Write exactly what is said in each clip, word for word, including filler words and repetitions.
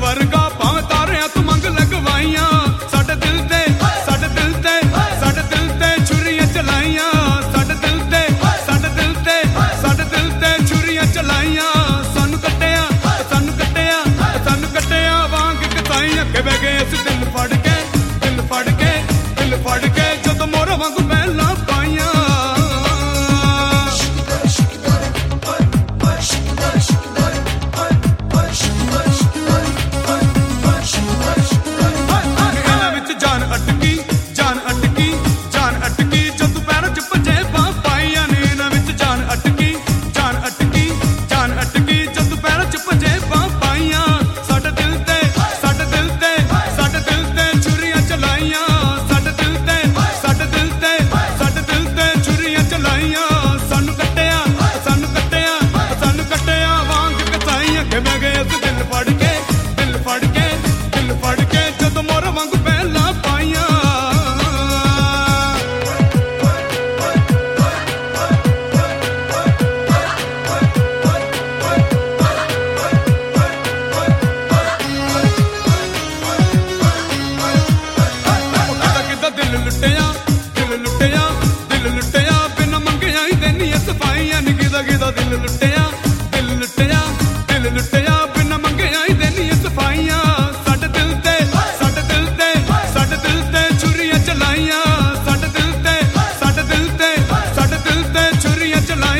वर्गा भावें तारियां तू मंग लगवाइयां साडे दिल ते साडे दिल ते साडे दिल ते छुरियां चलाइयां साडे दिल ते साडे दिल ते साडे दिल ते छुरियां चलाइयां सानू कट्टिया सानू कट्टिया सानू कट्टिया वांग कसाइयां के बह गए अस दिल फड़ के दिल फड़ के दिल फड़ के जदों मोर वांगू पहला पाइयां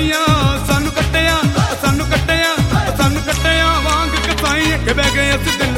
Beh gaya